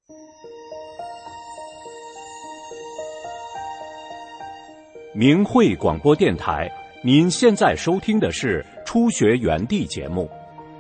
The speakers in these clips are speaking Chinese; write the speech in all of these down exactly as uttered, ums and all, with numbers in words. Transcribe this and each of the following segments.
明慧广播电台，您现在收听的是初学园地节目。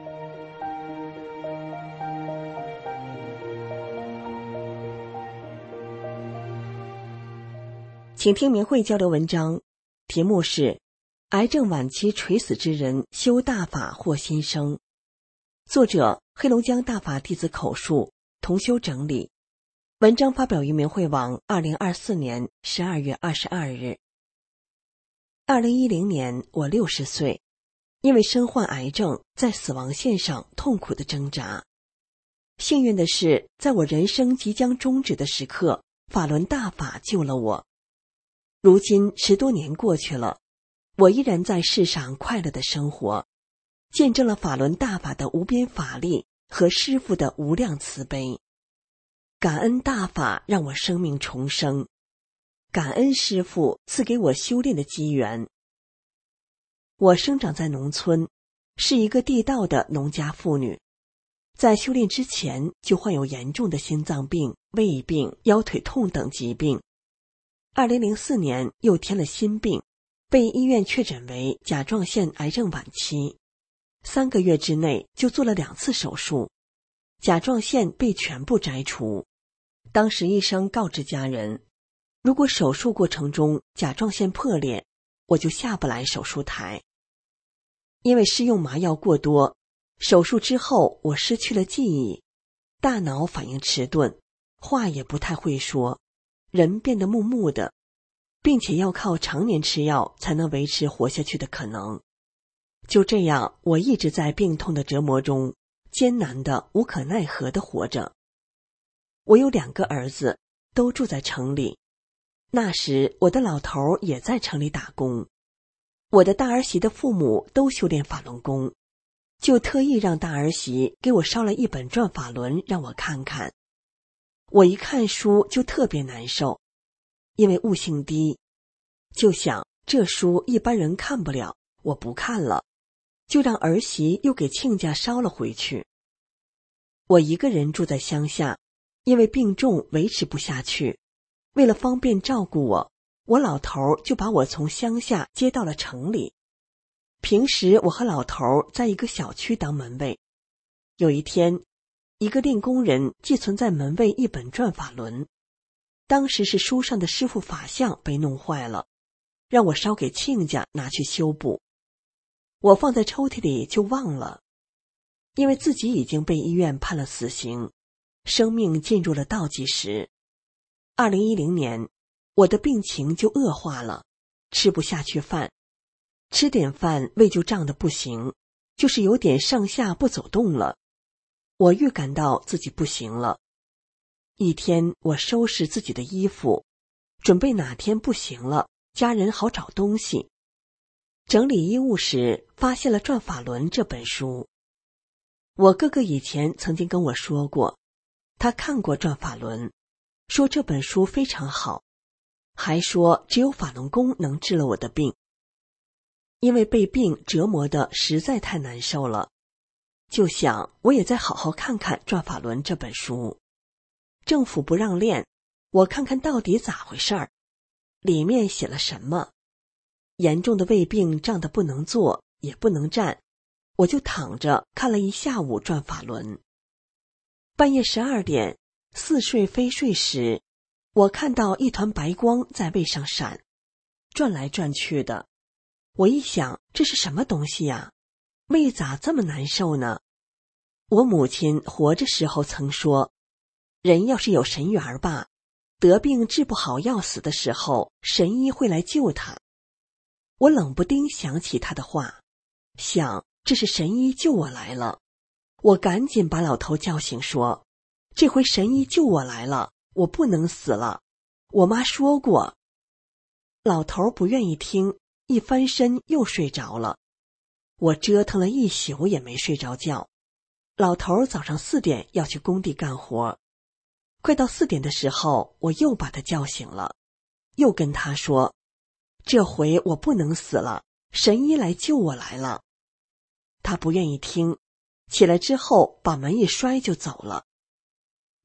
请听明慧交流文章，题目是癌症晚期垂死之人修大法获新生，作者黑龙江大法弟子口述，同修整理。文章发表于明慧网二零二四年十二月二十二日。二零一零年我六十岁，因为身患癌症，在死亡线上痛苦的挣扎。幸运的是，在我人生即将终止的时刻，法轮大法救了我。如今十多年过去了，我依然在世上快乐的生活，见证了法轮大法的无边法力和师父的无量慈悲。感恩大法让我生命重生，感恩师父赐给我修炼的机缘。我生长在农村，是一个地道的农家妇女，在修炼之前就患有严重的心脏病、胃病、腰腿痛等疾病。二零零四年又添了心病，被医院确诊为甲状腺癌症晚期，三个月之内就做了两次手术，甲状腺被全部摘除。当时医生告知家人，如果手术过程中甲状腺破裂，我就下不来手术台。因为施用麻药过多，手术之后我失去了记忆，大脑反应迟钝，话也不太会说，人变得木木的，并且要靠常年吃药才能维持活下去的可能。就这样，我一直在病痛的折磨中，艰难的无可奈何的活着。我有两个儿子，都住在城里。那时我的老头也在城里打工。我的大儿媳的父母都修炼法轮功，就特意让大儿媳给我烧了一本转法轮让我看看。我一看书就特别难受，因为悟性低，就想这书一般人看不了，我不看了，就让儿媳又给亲家烧了回去。我一个人住在乡下，因为病重维持不下去，为了方便照顾我，我老头就把我从乡下接到了城里。平时我和老头在一个小区当门卫。有一天，一个练功人寄存在门卫一本转法轮，当时是书上的师父法相被弄坏了，让我烧给亲家拿去修补。我放在抽屉里就忘了，因为自己已经被医院判了死刑，生命进入了倒计时。二零一零年，我的病情就恶化了，吃不下去饭，吃点饭胃就胀得不行，就是有点上下不走动了。我预感到自己不行了。一天，我收拾自己的衣服，准备哪天不行了，家人好找东西。整理衣物时，发现了《转法轮》这本书。我哥哥以前曾经跟我说过，他看过《转法轮》，说这本书非常好，还说只有法轮功能治了我的病。因为被病折磨的实在太难受了，就想我也再好好看看《转法轮》这本书。政府不让练，我看看到底咋回事儿，里面写了什么。严重的胃病胀得不能坐也不能站，我就躺着看了一下午《转法轮》。半夜十二点，似睡非睡时，我看到一团白光在胃上闪，转来转去的。我一想，这是什么东西呀？胃咋这么难受呢？我母亲活着时候曾说，人要是有神缘吧，得病治不好要死的时候，神医会来救他。我冷不丁想起他的话，想这是神医救我来了。我赶紧把老头叫醒，说这回神医救我来了，我不能死了，我妈说过。老头不愿意听，一翻身又睡着了。我折腾了一宿也没睡着觉。老头早上四点要去工地干活，快到四点的时候，我又把他叫醒了，又跟他说，这回我不能死了，神医来救我来了。他不愿意听，起来之后把门一摔就走了。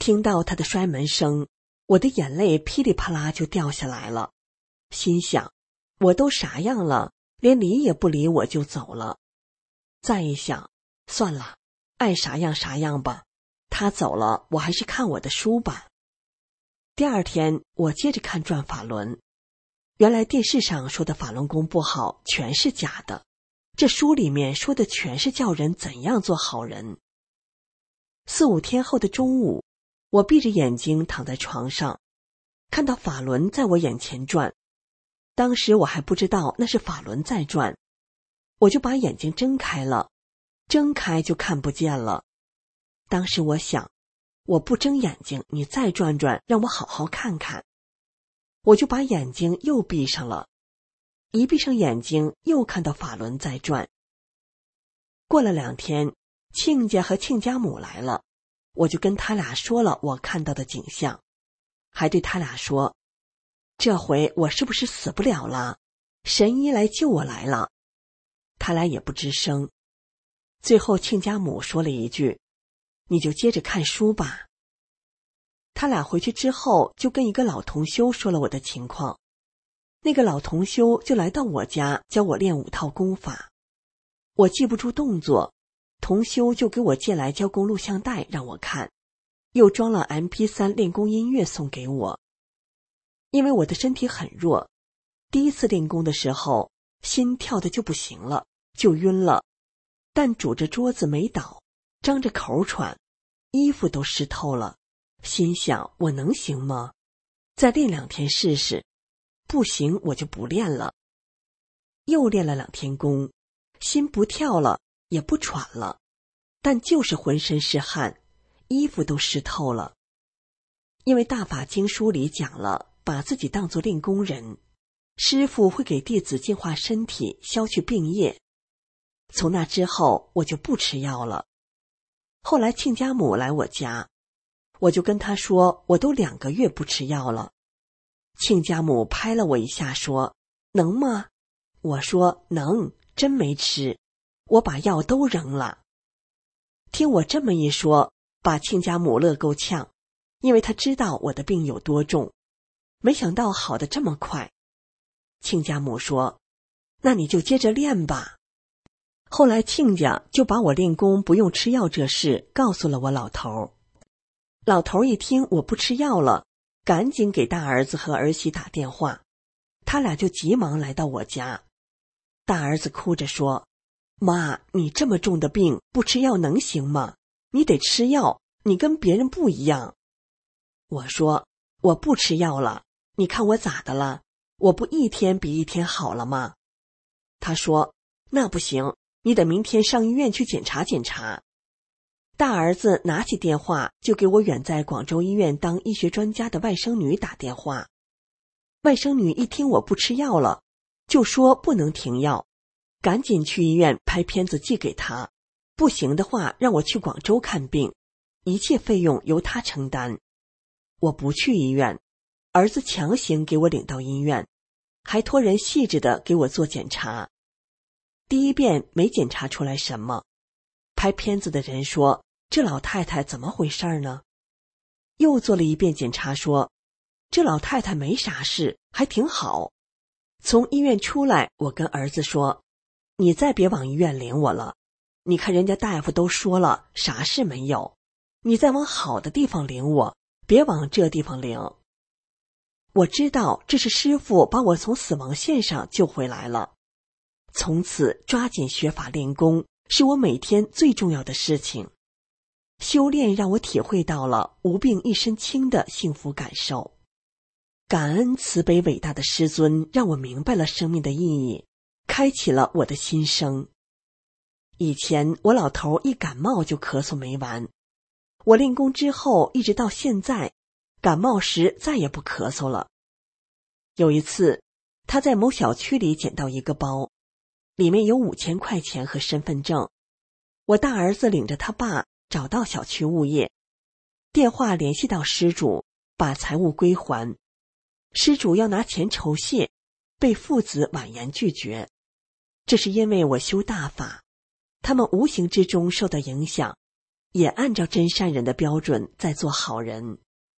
听到他的摔门声，我的眼泪噼里啪啦就掉下来了，心想，我都啥样了，连理也不理我就走了。再一想，算了，爱啥样啥样吧，他走了，我还是看我的书吧。第二天，我接着看转法轮。原来电视上说的法轮功不好，全是假的。这书里面说的全是叫人怎样做好人。四五天后的中午，我闭着眼睛躺在床上，看到法轮在我眼前转。当时我还不知道那是法轮在转，我就把眼睛睁开了，睁开就看不见了。当时我想，我不睁眼睛，你再转转，让我好好看看。我就把眼睛又闭上了，一闭上眼睛又看到法轮在转。过了两天，亲家和亲家母来了，我就跟他俩说了我看到的景象，还对他俩说，这回我是不是死不了了？神医来救我来了。他俩也不吱声。最后亲家母说了一句，你就接着看书吧。他俩回去之后就跟一个老同修说了我的情况，那个老同修就来到我家教我练五套功法。我记不住动作，同修就给我借来教功录像带让我看，又装了 M P 三 练功音乐送给我。因为我的身体很弱，第一次练功的时候心跳的就不行了，就晕了，但拄着桌子没倒，张着口喘，衣服都湿透了，心想我能行吗？再练两天试试，不行我就不练了。又练了两天功，心不跳了，也不喘了，但就是浑身是汗，衣服都湿透了。因为大法经书里讲了，把自己当作练功人，师父会给弟子净化身体，消去病业。从那之后我就不吃药了。后来亲家母来我家，我就跟他说我都两个月不吃药了。亲家母拍了我一下说，能吗？我说能，真没吃，我把药都扔了。听我这么一说，把亲家母乐够呛，因为他知道我的病有多重，没想到好得这么快。亲家母说，那你就接着练吧。后来亲家就把我练功不用吃药这事告诉了我老头。老头一听我不吃药了，赶紧给大儿子和儿媳打电话，他俩就急忙来到我家。大儿子哭着说，妈，你这么重的病不吃药能行吗？你得吃药，你跟别人不一样。我说，我不吃药了，你看我咋的了？我不一天比一天好了吗？他说，那不行，你得明天上医院去检查检查。大儿子拿起电话就给我远在广州医院当医学专家的外甥女打电话。外甥女一听我不吃药了，就说不能停药，赶紧去医院拍片子寄给他，不行的话让我去广州看病，一切费用由他承担。我不去医院，儿子强行给我领到医院，还托人细致的给我做检查。第一遍没检查出来什么，拍片子的人说，这老太太怎么回事呢？又做了一遍检查说，这老太太没啥事，还挺好。从医院出来，我跟儿子说，你再别往医院领我了，你看人家大夫都说了，啥事没有，你再往好的地方领我，别往这地方领。我知道这是师父把我从死亡线上救回来了，从此抓紧学法练功是我每天最重要的事情。修炼让我体会到了无病一身轻的幸福感受。感恩慈悲伟大的师尊，让我明白了生命的意义，开启了我的心声。以前我老头一感冒就咳嗽没完，我练功之后一直到现在，感冒时再也不咳嗽了。有一次，他在某小区里捡到一个包，里面有五千块钱和身份证。我大儿子领着他爸找到小区物业，电话联系到失主，把财物归还。失主要拿钱酬谢，被父子婉言拒绝。这是因为我修大法，他们无形之中受到影响， 也按照真善人的标准在做好人。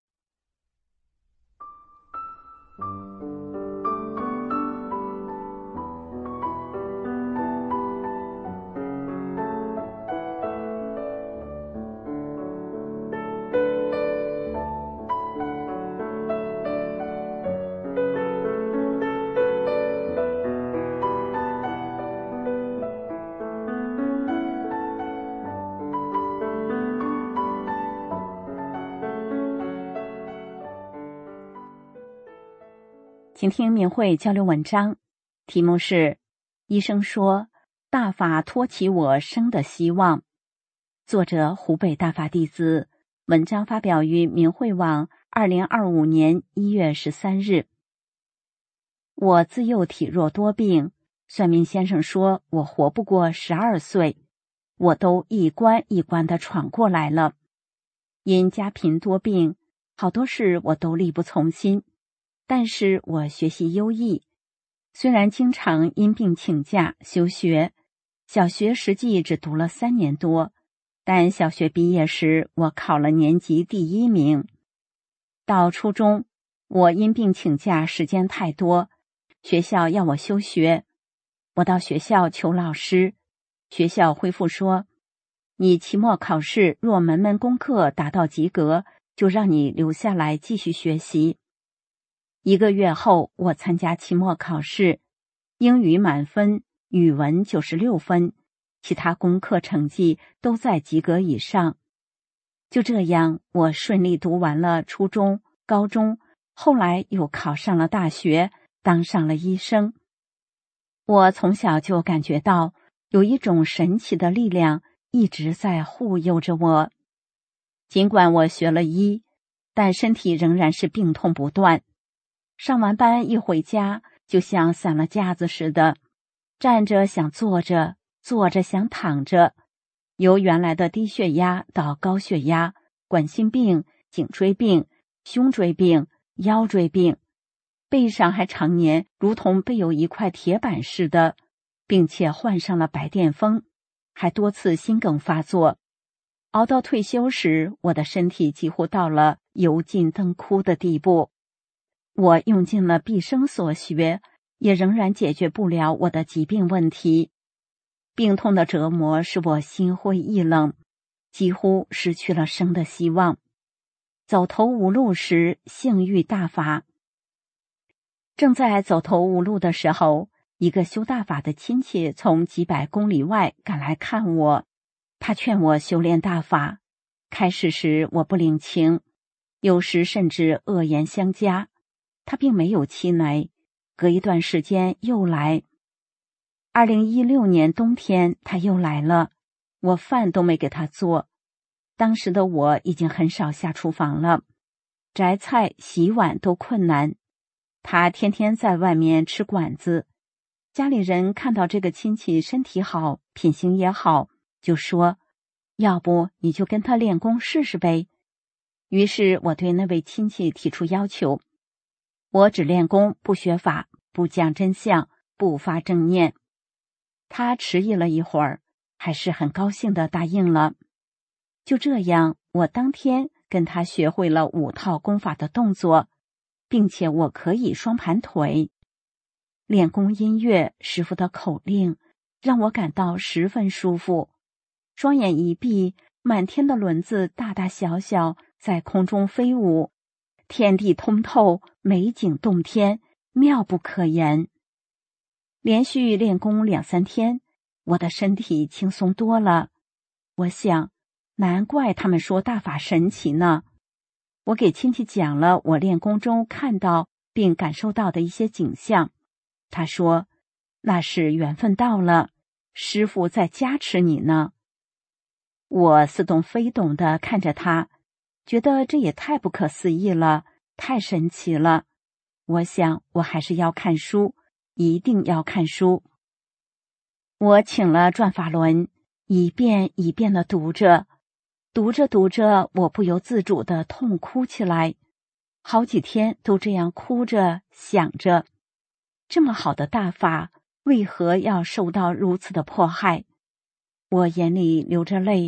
请听明慧交流文章，题目是医生说大法托起我生的希望，作者湖北大法弟子，文章发表于明慧网二零二五年一月十三日。我自幼体弱多病，算命先生说我活不过十二岁，我都一关一关地闯过来了。因家贫多病，好多事我都力不从心，但是我学习优异，虽然经常因病请假休学，小学实际只读了三年多，但小学毕业时我考了年级第一名。到初中，我因病请假时间太多，学校要我休学，我到学校求老师，学校回复说，你期末考试若门门功课达到及格，就让你留下来继续学习。一个月后，我参加期末考试，英语满分，语文九十六分，其他功课成绩都在及格以上。就这样，我顺利读完了初中、高中，后来又考上了大学，当上了医生。我从小就感觉到有一种神奇的力量一直在护佑着我。尽管我学了医，但身体仍然是病痛不断。上完班一回家，就像散了架子似的，站着想坐着，坐着想躺着，由原来的低血压到高血压、冠心病、颈椎病、胸椎病、腰椎病，背上还常年如同背有一块铁板似的，并且患上了白癜风，还多次心梗发作。熬到退休时，我的身体几乎到了油尽灯枯的地步。我用尽了毕生所学，也仍然解决不了我的疾病问题。病痛的折磨使我心灰意冷，几乎失去了生的希望。走投无路时，幸遇大法。正在走投无路的时候，一个修大法的亲戚从几百公里外赶来看我，他劝我修炼大法。开始时我不领情，有时甚至恶言相加。他并没有气馁，隔一段时间又来。二零一六年冬天他又来了，我饭都没给他做。当时的我已经很少下厨房了，摘菜洗碗都困难。他天天在外面吃馆子，家里人看到这个亲戚身体好，品行也好，就说要不你就跟他练功试试呗。于是我对那位亲戚提出要求，我只练功不学法，不讲真相，不发正念。他迟疑了一会儿，还是很高兴地答应了。就这样，我当天跟他学会了五套功法的动作，并且我可以双盘腿。练功音乐，师傅的口令，让我感到十分舒服。双眼一闭，满天的轮子大大小小在空中飞舞，天地通透，美景洞天，妙不可言。连续练功两三天，我的身体轻松多了。我想，难怪他们说大法神奇呢。我给亲戚讲了我练功中看到并感受到的一些景象，他说，那是缘分到了，师父在加持你呢。我似懂非懂地看着他，觉得这也太不可思议了，太神奇了。我想我还是要看书，一定要看书。我请了转法轮，一遍一遍地读着，读着读着，我不由自主地痛哭起来，好几天都这样哭着想着，这么好的大法，为何要受到如此的迫害？我眼里流着泪，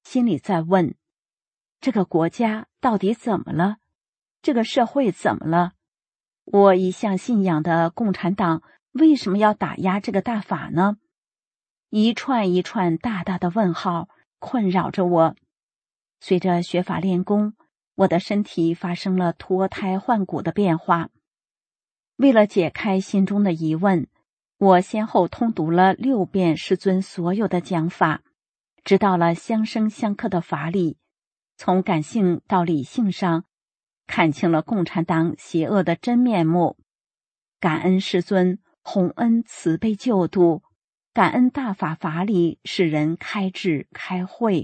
心里在问：这个国家到底怎么了？这个社会怎么了？我一向信仰的共产党为什么要打压这个大法呢？一串一串大大的问号困扰着我。随着学法练功，我的身体发生了脱胎换骨的变化。为了解开心中的疑问，我先后通读了六遍师尊所有的讲法，知道了相生相克的法理，从感性到理性上看清了共产党邪恶的真面目。感恩师尊洪恩慈悲救度，感恩大法法理使人开智开慧，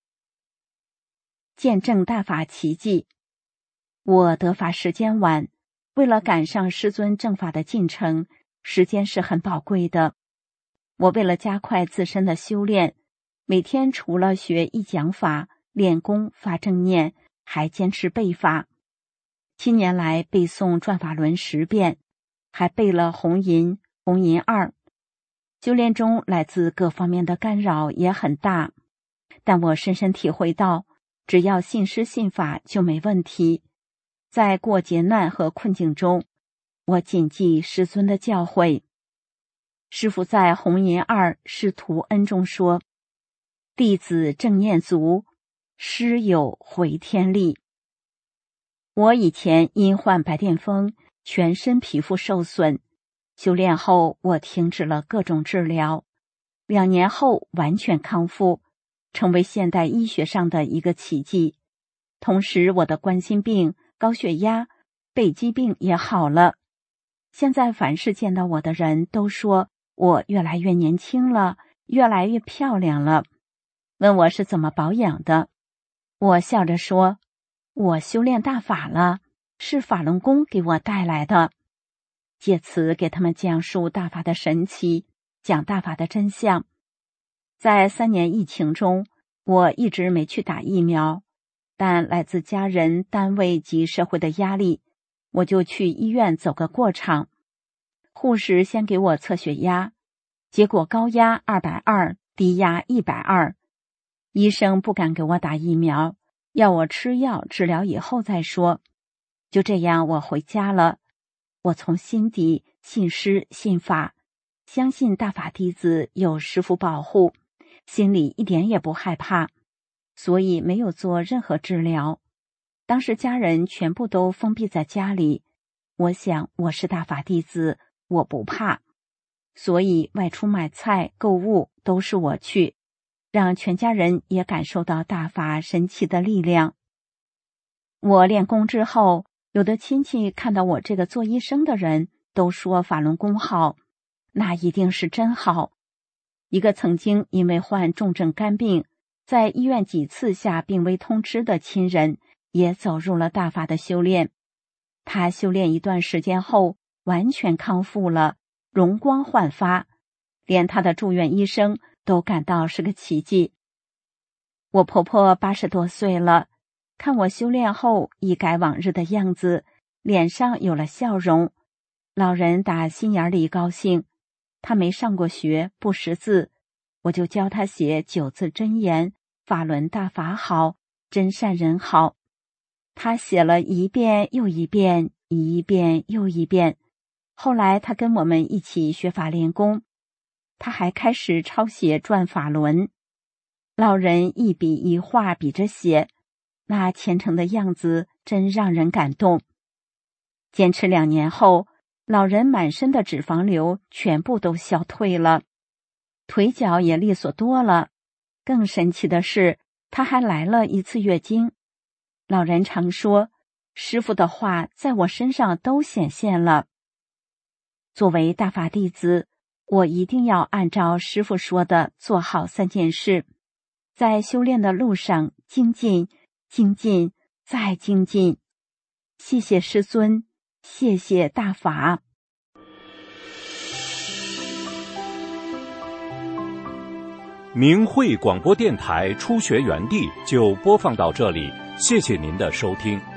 见证大法奇迹。我得法时间晚，为了赶上师尊正法的进程，时间是很宝贵的。我为了加快自身的修炼，每天除了学一讲法、练功、发正念，还坚持背法。七年来背诵转法轮十遍，还背了红银、红银二。修炼中来自各方面的干扰也很大，但我深深体会到，只要信师信法就没问题。在过劫难和困境中，我谨记师尊的教诲。师父在红银二师徒恩中说：弟子正念足，师有回天力。我以前因患白癜风，全身皮肤受损，修炼后我停止了各种治疗，两年后完全康复，成为现代医学上的一个奇迹。同时我的冠心病、高血压、背肌病也好了。现在凡是见到我的人都说我越来越年轻了，越来越漂亮了，问我是怎么保养的。我笑着说，我修炼大法了，是法轮功给我带来的。借此给他们讲述大法的神奇，讲大法的真相。在三年疫情中，我一直没去打疫苗，但来自家人、单位及社会的压力，我就去医院走个过场。护士先给我测血压，结果高压二百二，低压一百二。医生不敢给我打疫苗，要我吃药治疗以后再说。就这样我回家了。我从心底信师信法，相信大法弟子有师父保护，心里一点也不害怕，所以没有做任何治疗。当时家人全部都封闭在家里，我想我是大法弟子，我不怕，所以外出买菜购物都是我去，让全家人也感受到大法神奇的力量。我练功之后，有的亲戚看到我这个做医生的人都说法轮功好，那一定是真好。一个曾经因为患重症肝病，在医院几次下病危通知的亲人，也走入了大法的修炼。他修炼一段时间后，完全康复了，容光焕发，连他的住院医生都感到是个奇迹。我婆婆八十多岁了，看我修炼后一改往日的样子，脸上有了笑容。老人打心眼里高兴，他没上过学，不识字，我就教他写九字真言：法轮大法好，真善人好。他写了一遍又一遍，一遍又一遍。后来他跟我们一起学法练功，他还开始抄写转法轮。老人一笔一画比着写，那虔诚的样子真让人感动。坚持两年后，老人满身的脂肪瘤全部都消退了，腿脚也利索多了。更神奇的是，他还来了一次月经。老人常说，师父的话在我身上都显现了。作为大法弟子，我一定要按照师父说的做好三件事，在修炼的路上精进、精进再精进。谢谢师尊，谢谢大法。 明慧广播电台初学园地就播放到这里，谢谢您的收听。